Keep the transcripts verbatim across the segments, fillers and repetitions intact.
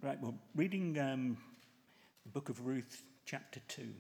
Right, well, reading um, the book of Ruth, chapter two.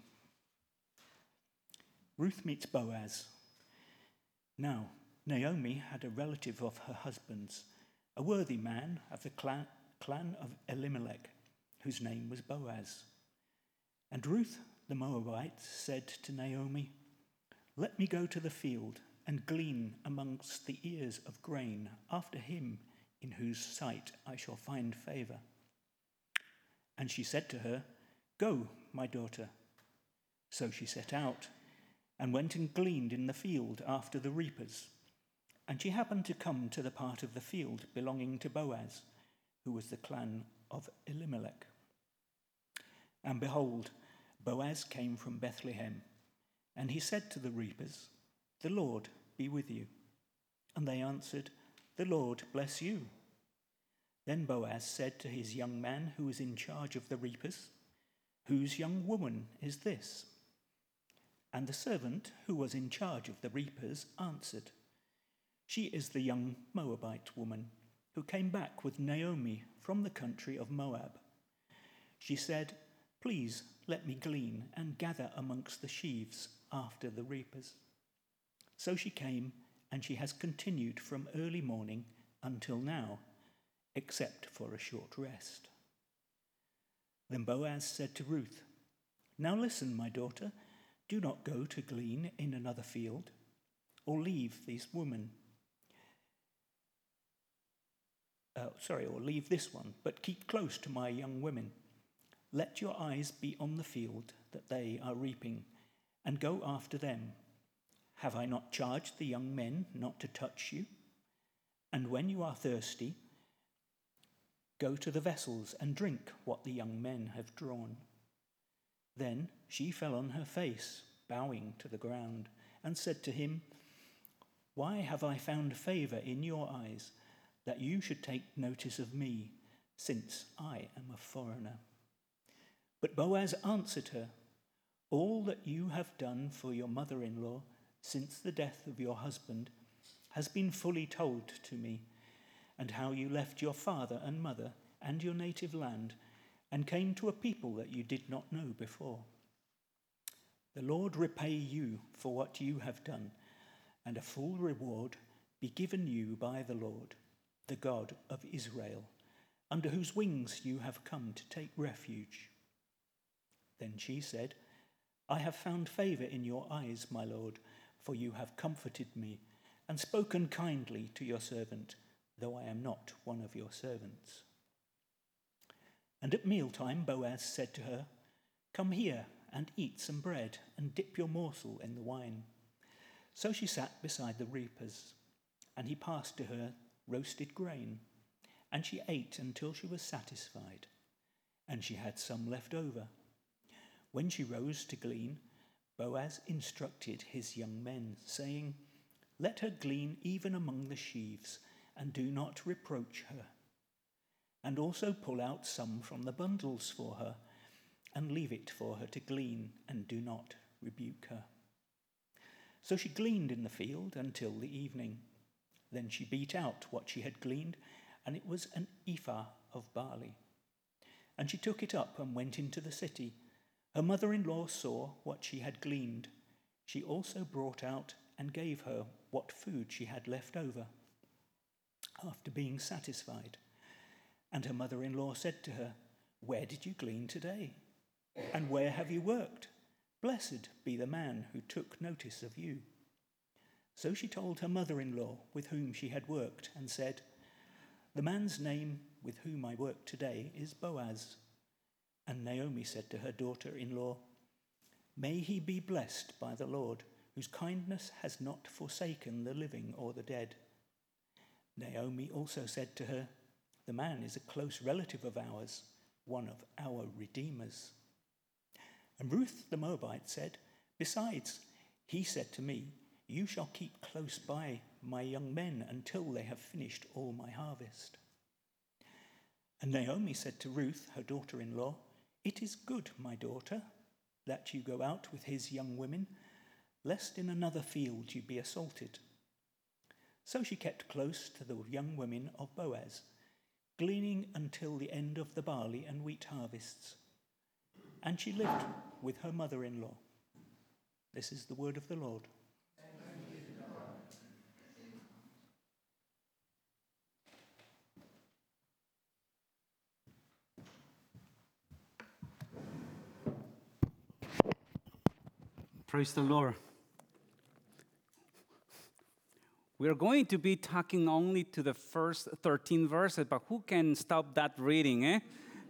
Ruth meets Boaz. Now, Naomi had a relative of her husband's, a worthy man of the clan, clan of Elimelech, whose name was Boaz. And Ruth the Moabite said to Naomi, "Let me go to the field and glean amongst the ears of grain after him in whose sight I shall find favour." And she said to her, "Go, my daughter." So she set out and went and gleaned in the field after the reapers. And she happened to come to the part of the field belonging to Boaz, who was the clan of Elimelech. And behold, Boaz came from Bethlehem, and he said to the reapers, "The Lord be with you." And they answered, "The Lord bless you." Then Boaz said to his young man who was in charge of the reapers, "Whose young woman is this?" And the servant who was in charge of the reapers answered, "She is the young Moabite woman who came back with Naomi from the country of Moab. She said, 'Please let me glean and gather amongst the sheaves after the reapers.' So she came, and she has continued from early morning until now, except for a short rest." Then Boaz said to Ruth, "Now listen, my daughter, do not go to glean in another field, or leave these women. Uh, sorry, or leave this one, but keep close to my young women. Let your eyes be on the field that they are reaping, and go after them. Have I not charged the young men not to touch you? And when you are thirsty, go to the vessels and drink what the young men have drawn." Then she fell on her face, bowing to the ground, and said to him, "Why have I found favour in your eyes, that you should take notice of me, since I am a foreigner?" But Boaz answered her, "All that you have done for your mother-in-law since the death of your husband has been fully told to me, and how you left your father and mother and your native land and came to a people that you did not know before. The Lord repay you for what you have done, and a full reward be given you by the Lord, the God of Israel, under whose wings you have come to take refuge." Then she said, "I have found favour in your eyes, my lord, for you have comforted me and spoken kindly to your servant, though I am not one of your servants." And at mealtime Boaz said to her, "Come here and eat some bread and dip your morsel in the wine." So she sat beside the reapers, and he passed to her roasted grain, and she ate until she was satisfied, and she had some left over. When she rose to glean, Boaz instructed his young men, saying, "Let her glean even among the sheaves, and do not reproach her. And also pull out some from the bundles for her, and leave it for her to glean, and do not rebuke her." So she gleaned in the field until the evening. Then she beat out what she had gleaned, and it was an ephah of barley. And she took it up and went into the city. Her mother-in-law saw what she had gleaned. She also brought out and gave her what food she had left over, after being satisfied. And her mother-in-law said to her, "Where did you glean today? And where have you worked? Blessed be the man who took notice of you." So she told her mother-in-law with whom she had worked, and said, "The man's name with whom I work today is Boaz." And Naomi said to her daughter-in-law, "May he be blessed by the Lord, whose kindness has not forsaken the living or the dead." Naomi also said to her, "The man is a close relative of ours, one of our redeemers." And Ruth the Moabite said, "Besides, he said to me, 'You shall keep close by my young men until they have finished all my harvest.'" And Naomi said to Ruth, her daughter-in-law, "It is good, my daughter, that you go out with his young women, lest in another field you be assaulted." So she kept close to the young women of Boaz, gleaning until the end of the barley and wheat harvests. And she lived with her mother-in-law. This is the word of the Lord. Praise the Lord. We're going to be talking only to the first thirteen verses, but who can stop that reading, eh?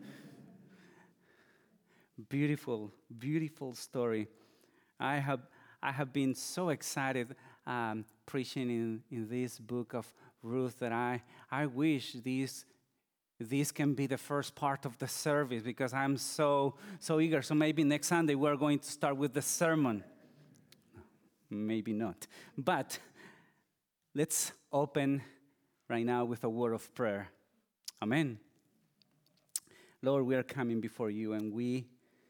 Beautiful, beautiful story. I have I have been so excited um, preaching in, in this book of Ruth that I, I wish this this can be the first part of the service because I'm so so eager. So maybe next Sunday we're going to start with the sermon. Maybe not. But let's open right now with a word of prayer. Amen. Lord, we are coming before you, and we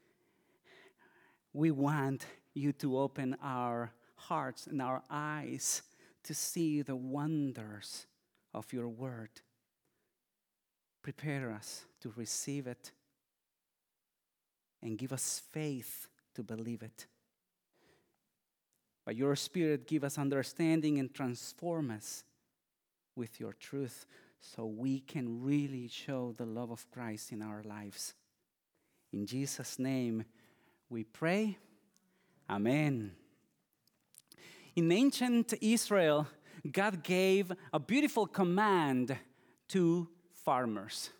we want you to open our hearts and our eyes to see the wonders of your word. Prepare us to receive it and give us faith to believe it. By your Spirit, give us understanding and transform us with your truth so we can really show the love of Christ in our lives. In Jesus' name we pray. Amen. In ancient Israel, God gave a beautiful command to farmers.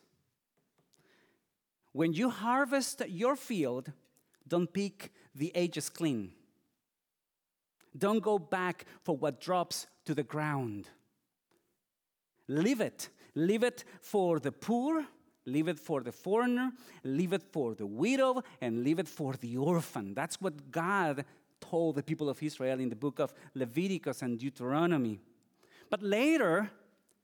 When you harvest your field, don't pick the edges clean. Don't go back for what drops to the ground. Leave it. Leave it for the poor, leave it for the foreigner, leave it for the widow, and leave it for the orphan. That's what God told the people of Israel in the book of Leviticus and Deuteronomy. But later,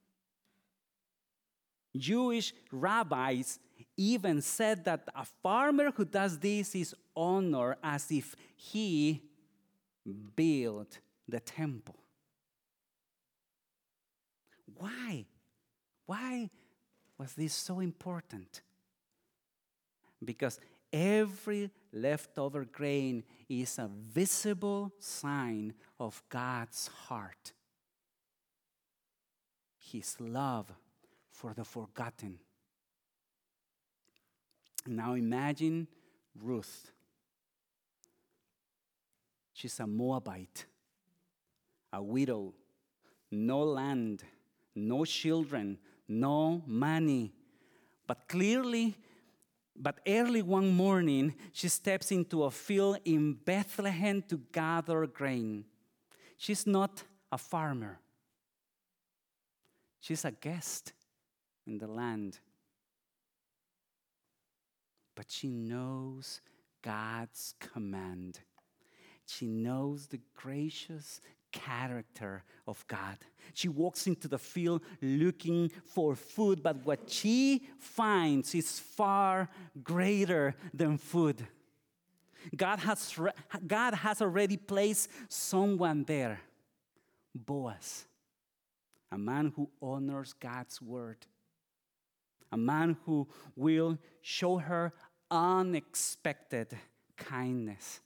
Jewish rabbis even said that a farmer who does this is honored as if he built the temple. Why? Why was this so important? Because every leftover grain is a visible sign of God's heart, His love for the forgotten. Now imagine Ruth. She's a Moabite, a widow, no land, no children, no money. But clearly, but early one morning, she steps into a field in Bethlehem to gather grain. She's not a farmer. She's a guest in the land. But she knows God's command. She knows the gracious character of God. She walks into the field looking for food, but what she finds is far greater than food. God has, God has already placed someone there, Boaz, a man who honors God's word, a man who will show her unexpected kindness.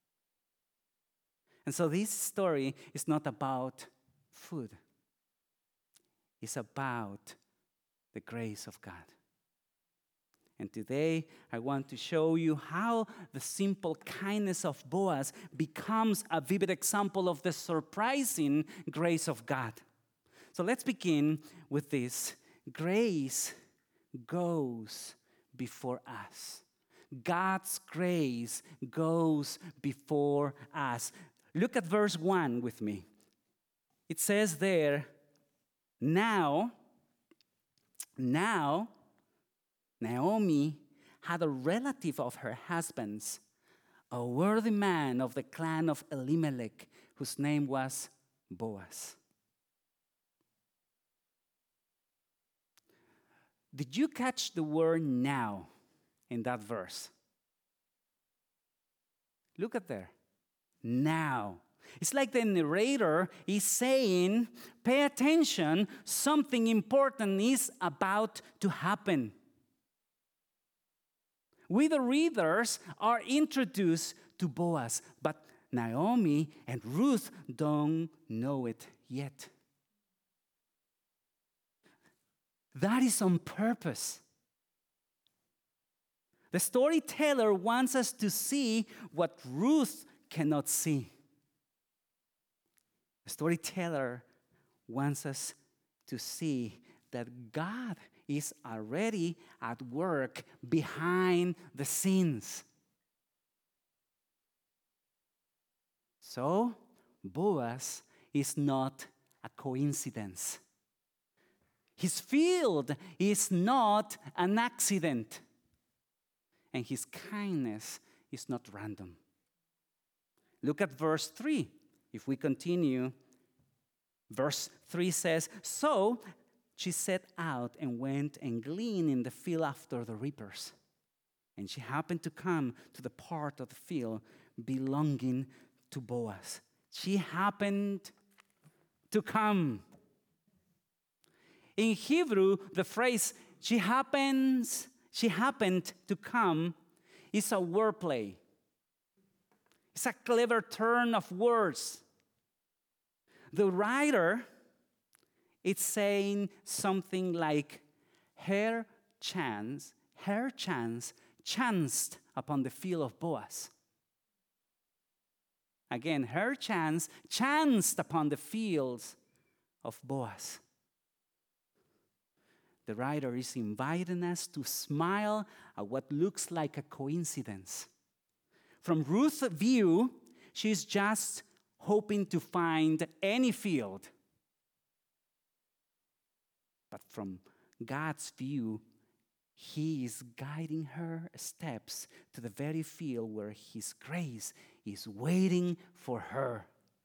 And so this story is not about food. It's about the grace of God. And today I want to show you how the simple kindness of Boaz becomes a vivid example of the surprising grace of God. So let's begin with this. Grace goes before us. God's grace goes before us. Look at verse one with me. It says there, now, now, Naomi had a relative of her husband's, a worthy man of the clan of Elimelech, whose name was Boaz. Did you catch the word now in that verse? Look at there. Now. It's like the narrator is saying, pay attention, something important is about to happen. We, the readers, are introduced to Boaz, but Naomi and Ruth don't know it yet. That is on purpose. The storyteller wants us to see what Ruth cannot see. The storyteller wants us to see that God is already at work behind the scenes. So, Boaz is not a coincidence. His field is not an accident. And his kindness is not random. Look at verse three. If we continue, verse three says, so she set out and went and gleaned in the field after the reapers. And she happened to come to the part of the field belonging to Boaz. She happened to come. In Hebrew, the phrase, she happens, she happened to come, is a wordplay. It's a clever turn of words. The writer is saying something like, her chance, her chance chanced upon the field of Boaz. Again, her chance chanced upon the fields of Boaz. The writer is inviting us to smile at what looks like a coincidence. From Ruth's view, she's just hoping to find any field. But from God's view, He is guiding her steps to the very field where His grace is waiting for her.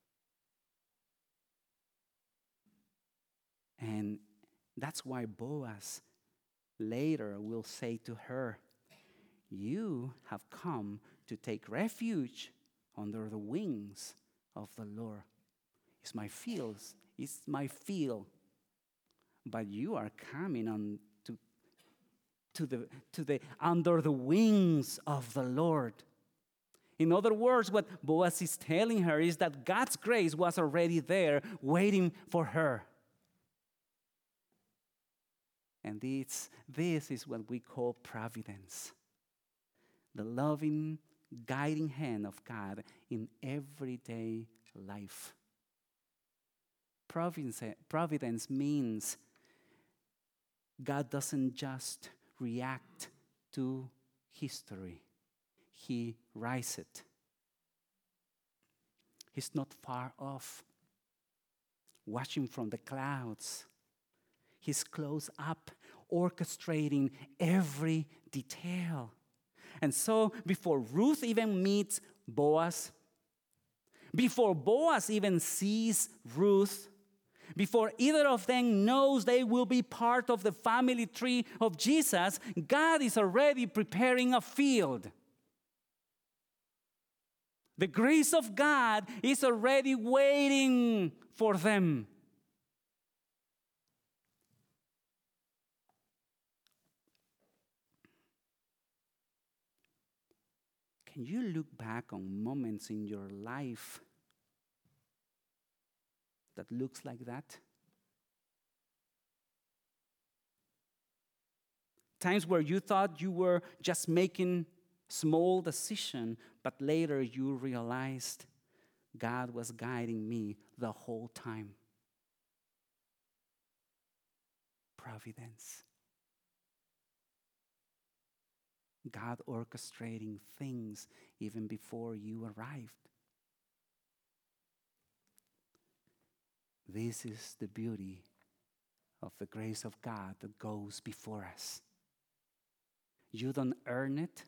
And that's why Boaz later will say to her, you have come to take refuge under the wings of the Lord. It's my fields, it's my field. But you are coming on to, to the to the under the wings of the Lord. In other words, what Boaz is telling her is that God's grace was already there waiting for her. And this, this is what we call providence. The loving, guiding hand of God in everyday life. Providence, providence means God doesn't just react to history. He writes it. He's not far off, watching from the clouds. He's close up, orchestrating every detail. And so, before Ruth even meets Boaz, before Boaz even sees Ruth, before either of them knows they will be part of the family tree of Jesus, God is already preparing a field. The grace of God is already waiting for them. Can you look back on moments in your life that looks like that? Times where you thought you were just making small decision, but later you realized God was guiding me the whole time. Providence. God orchestrating things even before you arrived. This is the beauty of the grace of God that goes before us. You don't earn it.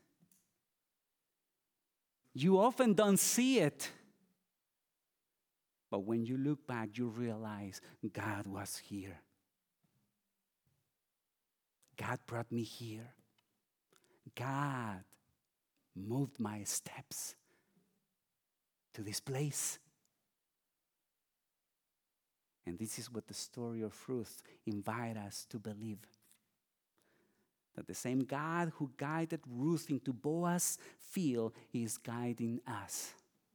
You often don't see it. But when you look back, you realize God was here. God brought me here. God moved my steps to this place. And this is what the story of Ruth invites us to believe. That the same God who guided Ruth into Boaz's field is guiding us.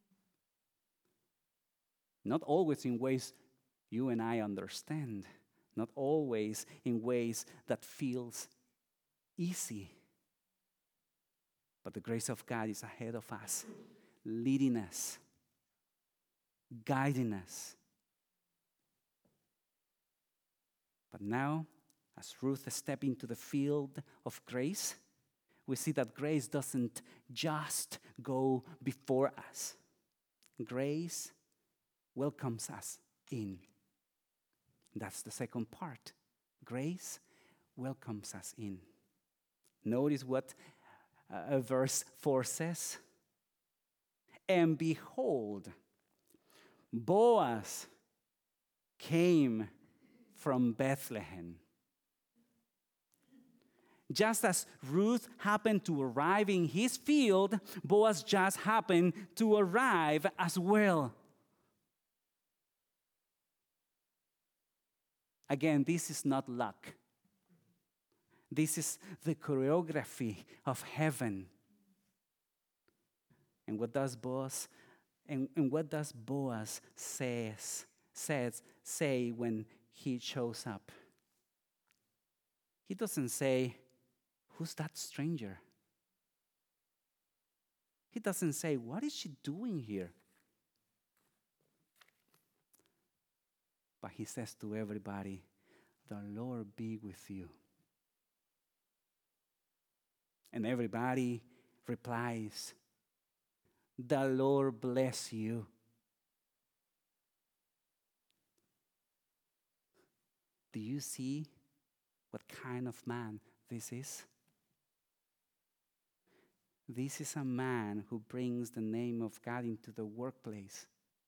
Not always in ways you and I understand. Not always in ways that feels easy. But the grace of God is ahead of us, leading us, guiding us. But now, as Ruth steps into the field of grace, we see that grace doesn't just go before us. Grace welcomes us in. That's the second part. Grace welcomes us in. Notice what uh, verse four says. And behold, Boaz came from Bethlehem. Just as Ruth happened to arrive in his field, Boaz just happened to arrive as well. Again, this is not luck. This is the choreography of heaven. And what does Boaz and, and what does Boaz says says say when he shows up? He doesn't say, "Who's that stranger?" He doesn't say, "What is she doing here?" But he says to everybody, "The Lord be with you." And everybody replies, "The Lord bless you." Do you see what kind of man this is? This is a man who brings the name of God into the workplace.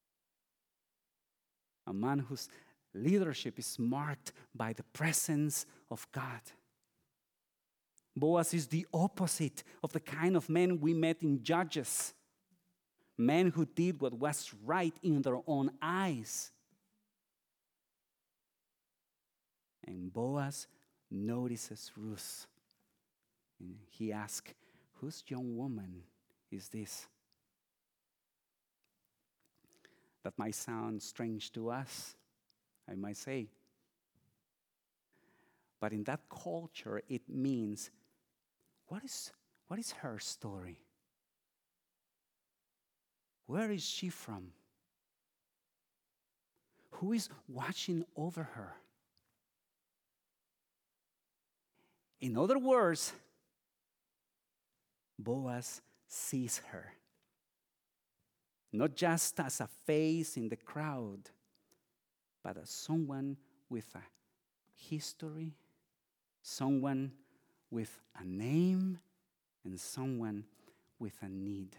A man whose leadership is marked by the presence of God. Boaz is the opposite of the kind of men we met in Judges. Men who did what was right in their own eyes. And Boaz notices Ruth. And he asks, "Whose young woman is this?" That might sound strange to us, I might say. But in that culture, it means, what is, what is her story? Where is she from? Who is watching over her? In other words, Boaz sees her. Not just as a face in the crowd, but as someone with a history, someone with a name, and someone with a need.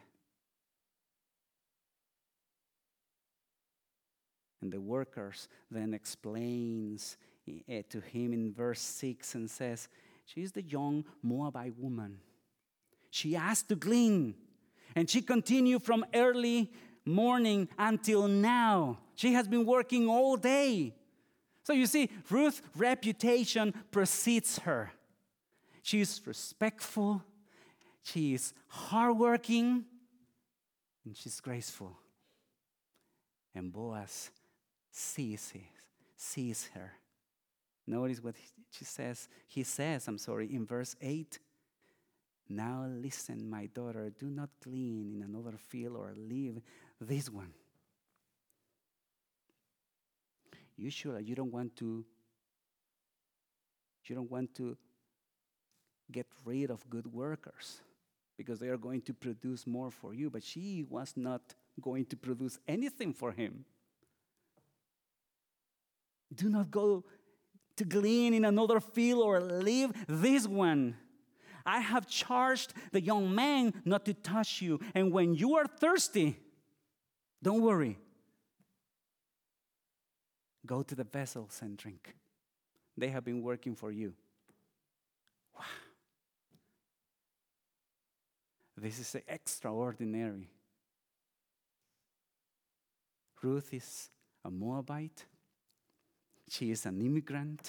And the workers then explains to him in verse six and says, "She is the young Moabite woman. She asked to glean, and she continued from early morning until now. She has been working all day." So you see, Ruth's reputation precedes her. She is respectful, she is hardworking, and she's graceful. And Boaz sees it, sees her. Notice what she says. He says, I'm sorry, in verse eight. "Now listen, my daughter, do not glean in another field or leave this one." You sure you don't want to you don't want to get rid of good workers because they are going to produce more for you, but she was not going to produce anything for him. "Do not go to glean in another field or leave this one. I have charged the young man not to touch you. And when you are thirsty, don't worry. Go to the vessels and drink. They have been working for you." Wow. This is extraordinary. Ruth is a Moabite, She is an immigrant,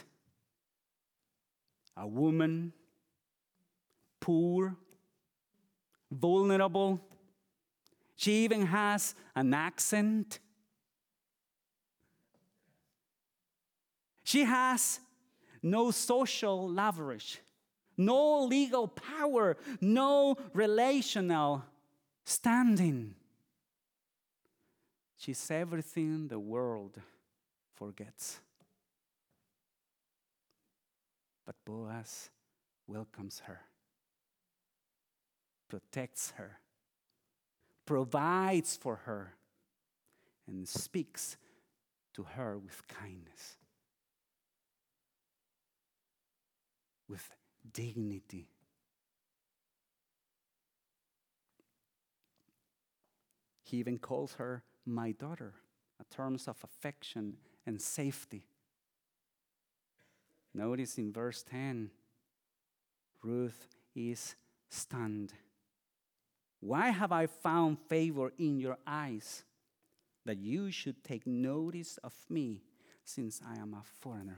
a woman, poor, vulnerable. She even has an accent. She has no social leverage, no legal power, no relational standing. She's everything the world forgets. But Boaz welcomes her, protects her, provides for her, and speaks to her with kindness, with dignity. He even calls her my daughter, in terms of affection and safety. Notice in verse ten, Ruth is stunned. Why have I found favor in your eyes, that you should take notice of me, since I am a foreigner?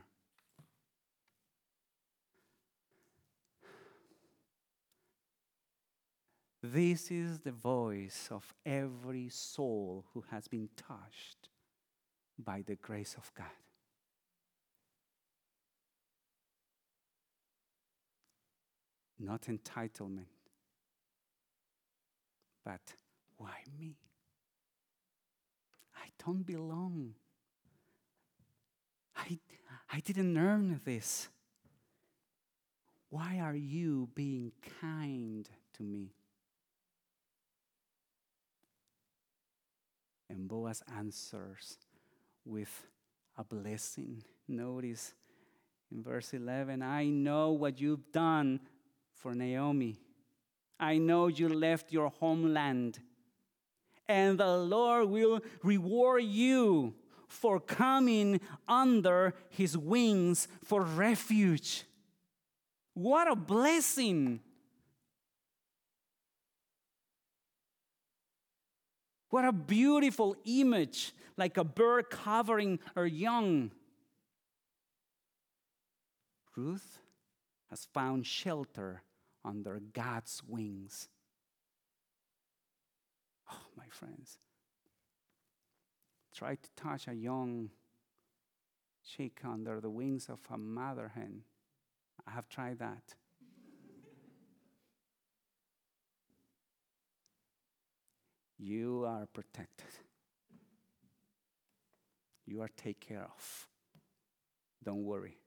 This is the voice of every soul who has been touched by the grace of God. Not entitlement, but why me? I don't belong. I, I didn't earn this. Why are you being kind to me? And Boaz answers with a blessing. Notice in verse eleven, I know what you've done for Naomi. I know you left your homeland, and the Lord will reward you for coming under his wings for refuge. What a blessing! What a beautiful image, like a bird covering her young. Ruth has found shelter under God's wings. Oh, my friends, try to touch a young chick under the wings of a mother hen. I have tried that. You are protected. You are taken care of. Don't worry.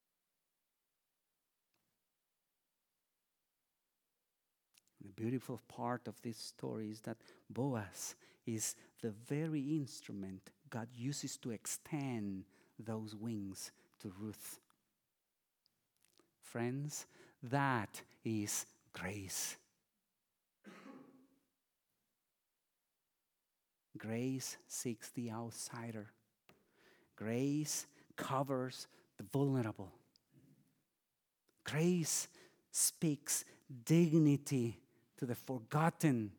The beautiful part of this story is that Boaz is the very instrument God uses to extend those wings to Ruth. Friends, that is grace. Grace seeks the outsider. Grace covers the vulnerable. Grace speaks dignity to the forgotten.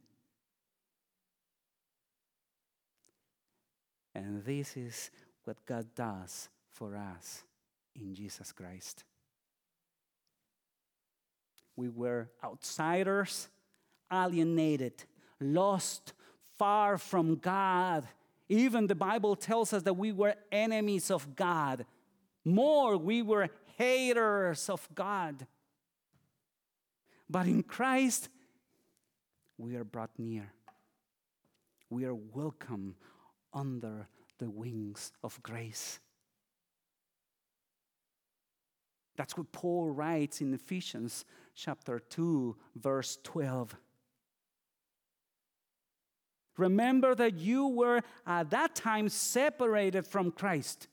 And this is what God does for us in Jesus Christ. We were outsiders, alienated, lost, far from God. Even the Bible tells us that we were enemies of God. More, we were haters of God. But in Christ, we are brought near. We are welcome under the wings of grace. That's what Paul writes in Ephesians chapter two, verse twelve. Remember that you were at that time separated from Christ,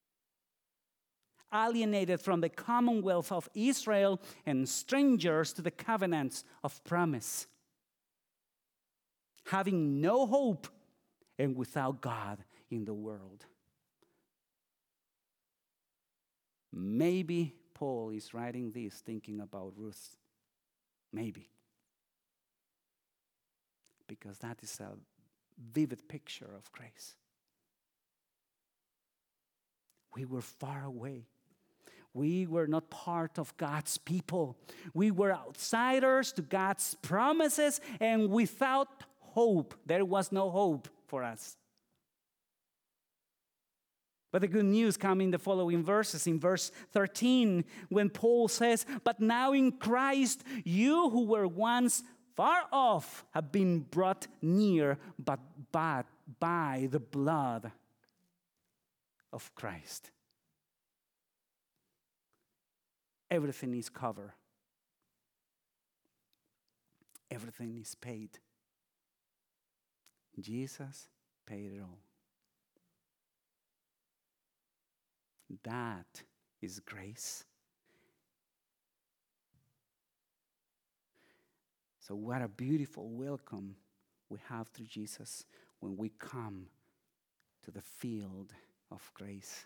alienated from the commonwealth of Israel, and strangers to the covenants of promise, having no hope and without God in the world. Maybe Paul is writing this thinking about Ruth. Maybe. Because that is a vivid picture of grace. we were far away. We were not part of God's people. We were outsiders to God's promises, and without hope, there was no hope for us. But the good news comes in the following verses. In verse thirteen, when Paul says, "But now in Christ, you who were once far off have been brought near but by, by the blood of Christ." Everything is covered. Everything is paid. Jesus paid it all. That is grace. So what a beautiful welcome we have through Jesus when we come to the field of grace.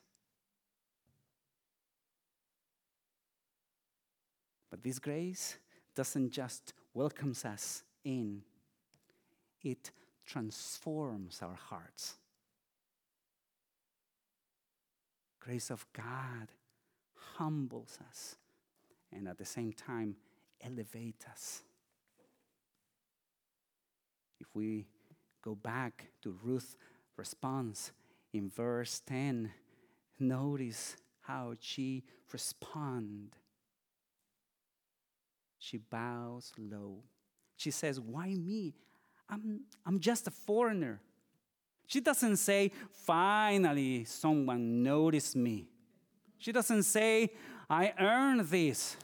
But this grace doesn't just welcome us in, it transforms our hearts. Grace of God humbles us and at the same time elevates us. If we go back to Ruth's response in verse ten, notice how she responds. She bows low. She says, "Why me? I'm, I'm just a foreigner." She doesn't say, "Finally, someone noticed me." She doesn't say, "I earned this."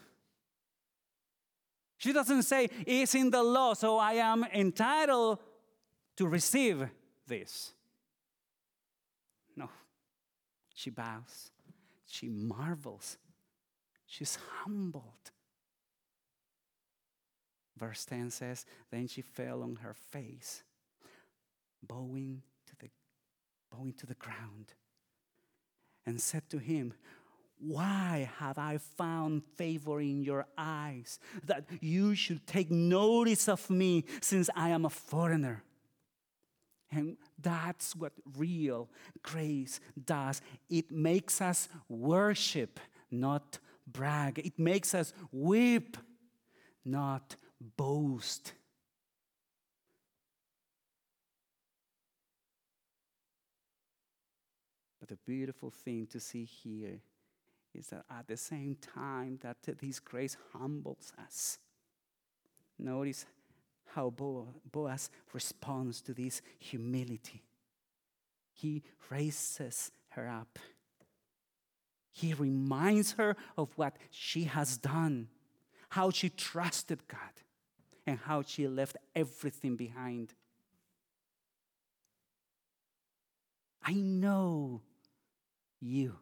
She doesn't say, "It's in the law, so I am entitled to receive this." No. She bows. She marvels. She's humbled. Verse ten says, "Then she fell on her face, bowing to the, bowing to the ground, and said to him, 'Why have I found favor in your eyes, that you should take notice of me, since I am a foreigner?'" And that's what real grace does. It makes us worship, not brag. It makes us weep, not boast. But the beautiful thing to see here is that at the same time that this grace humbles us, notice how Boaz responds to this humility. He raises her up. He reminds her of what she has done, how she trusted God, and how she left everything behind. I know you.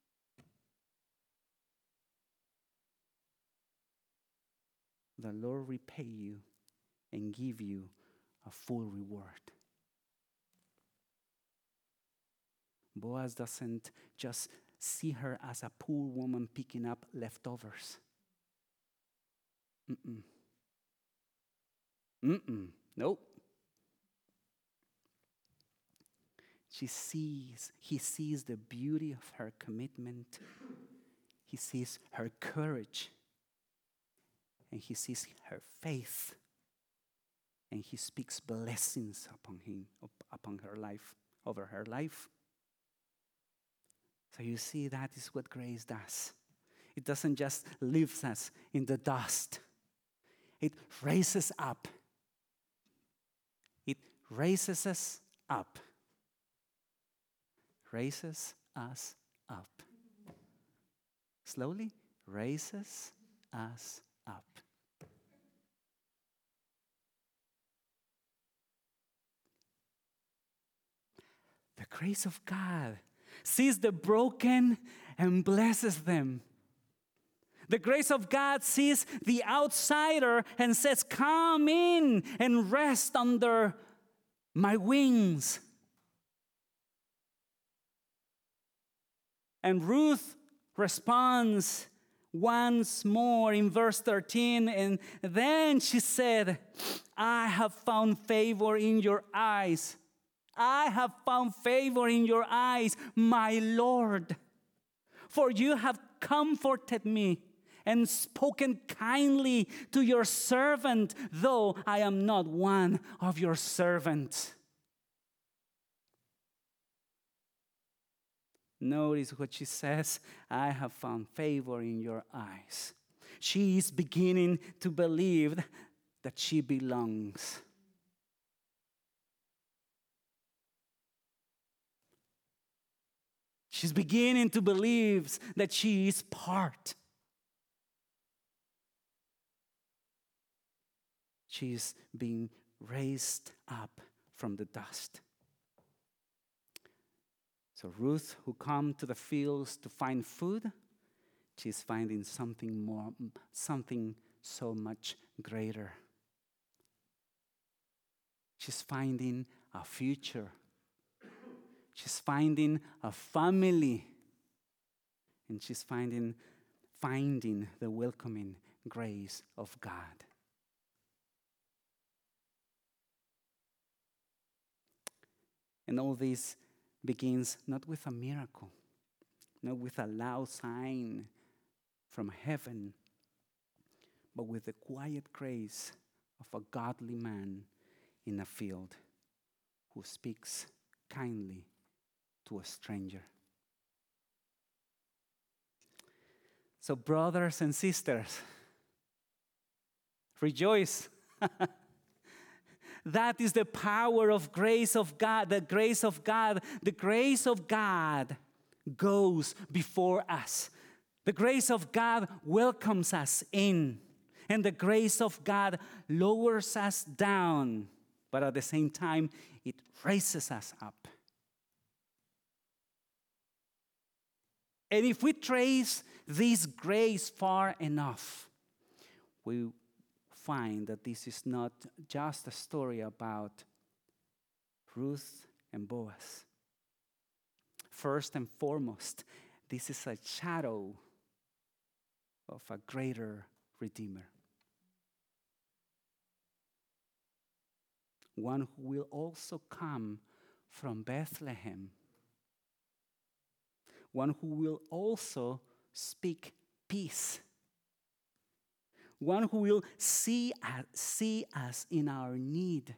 The Lord repay you and give you a full reward. Boaz doesn't just see her as a poor woman picking up leftovers. Mm-mm. Mm-mm. Nope. She sees, he sees the beauty of her commitment. He sees her courage. And he sees her faith. And he speaks blessings upon him, upon her life, over her life. So you see, that is what grace does. It doesn't just leave us in the dust. It raises up. It raises us up. Raises us up. Slowly raises us up. The grace of God sees the broken and blesses them. The grace of God sees the outsider and says, "Come in and rest under my wings." And Ruth responds once more in verse thirteen, and then she said, "I have found favor in your eyes. I have found favor in your eyes, my Lord." For you have comforted me and spoken kindly to your servant, though I am not one of your servants. Notice what she says, I have found favor in your eyes. She is beginning to believe that she belongs. She's beginning to believe that she is part. She is being raised up from the dust. So Ruth, who come to the fields to find food, she's finding something more, something so much greater. She's finding a future. She's finding a family. And she's finding, finding the welcoming grace of God. And all this begins not with a miracle, not with a loud sign from heaven, but with the quiet grace of a godly man in a field who speaks kindly to a stranger. So, brothers and sisters, rejoice. That is the power of grace of God. The grace of God, the grace of God goes before us. The grace of God welcomes us in. And the grace of God lowers us down. But at the same time, it raises us up. And if we trace this grace far enough, we find that this is not just a story about Ruth and Boaz. First and foremost, this is a shadow of a greater Redeemer. One who will also come from Bethlehem. One who will also speak peace. One who will see us, see us in our need.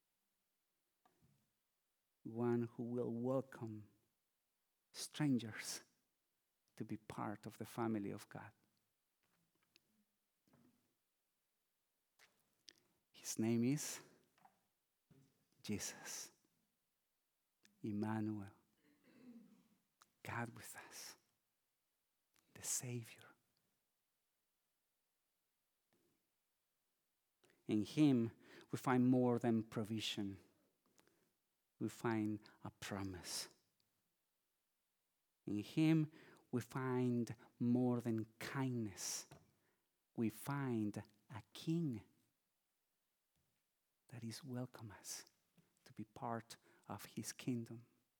One who will welcome strangers to be part of the family of God. His name is Jesus, Emmanuel, God with us, the Savior. In Him, we find more than provision. We find a promise. In Him, we find more than kindness. We find a King that is welcome us to be part of His kingdom.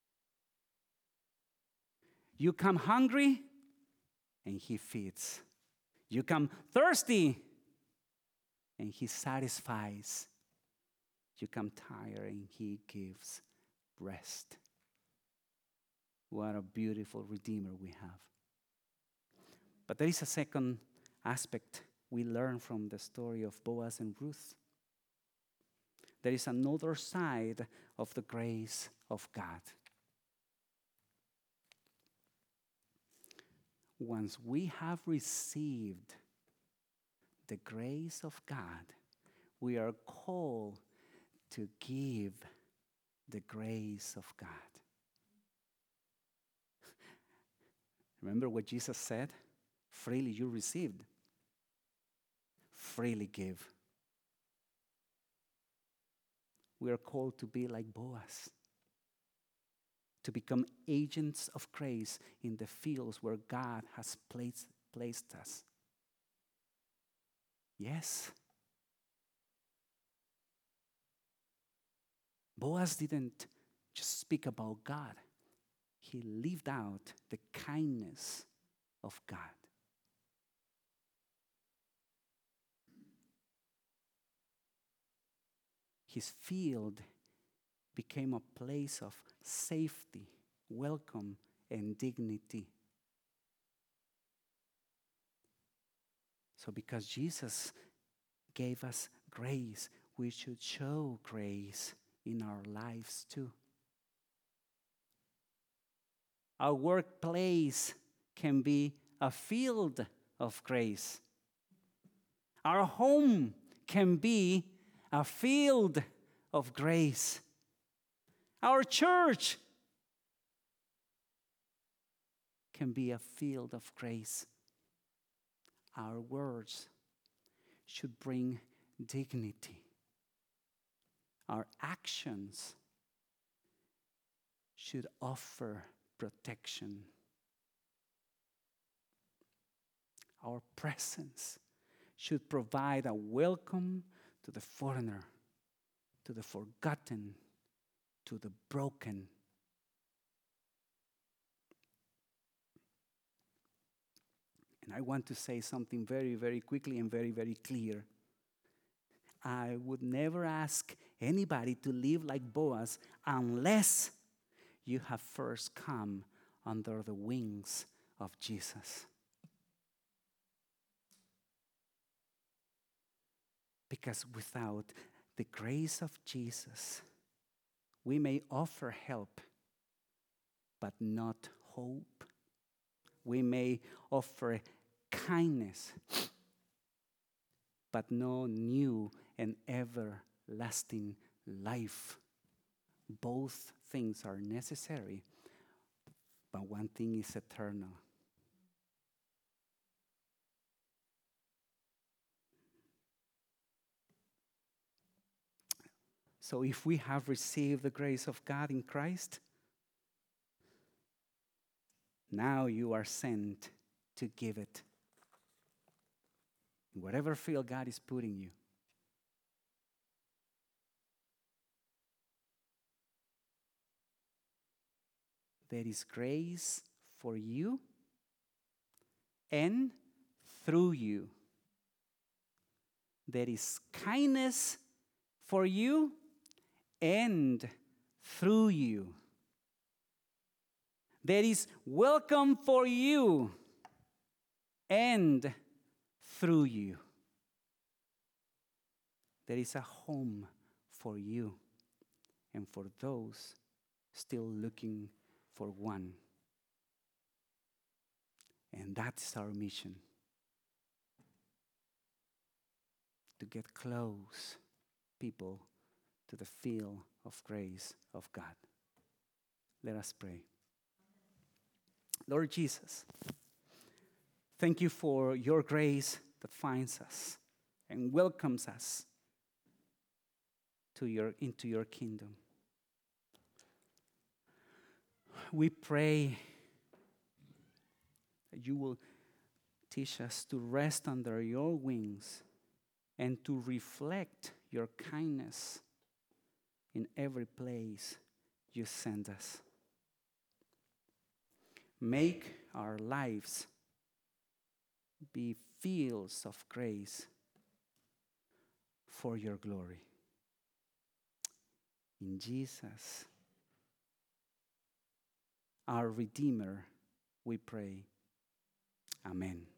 You come hungry, and He feeds. You come thirsty, and He satisfies. You come tired, and He gives rest. What a beautiful Redeemer we have. But there is a second aspect we learn from the story of Boaz and Ruth. There is another side of the grace of God. Once we have received the grace of God, we are called to give the grace of God. Remember what Jesus said? Freely you received, freely give. We are called to be like Boaz, to become agents of grace in the fields where God has placed, placed us. Yes. Boaz didn't just speak about God. He lived out the kindness of God. His field became a place of safety, welcome, and dignity. So because Jesus gave us grace, we should show grace in our lives too. Our workplace can be a field of grace. Our home can be a field of grace. Our church can be a field of grace. Our words should bring dignity. Our actions should offer protection. Our presence should provide a welcome to the foreigner, to the forgotten, to the broken. And I want to say something very, very quickly and very, very clear. I would never ask anybody to live like Boaz unless you have first come under the wings of Jesus. Because without the grace of Jesus, we may offer help, but not hope. We may offer kindness, but no new and everlasting life. Both things are necessary, but one thing is eternal. So if we have received the grace of God in Christ, now you are sent to give it. In whatever field God is putting you. There is grace for you and through you. There is kindness for you and through you. There is welcome for you and through you. There is a home for you and for those still looking for one. And that's our mission. To get close people to the field of grace of God. Let us pray. Lord Jesus, thank you for your grace that finds us and welcomes us to your, into your kingdom. We pray that you will teach us to rest under your wings and to reflect your kindness in every place you send us. Make our lives be fields of grace for your glory. In Jesus, our Redeemer, we pray. Amen.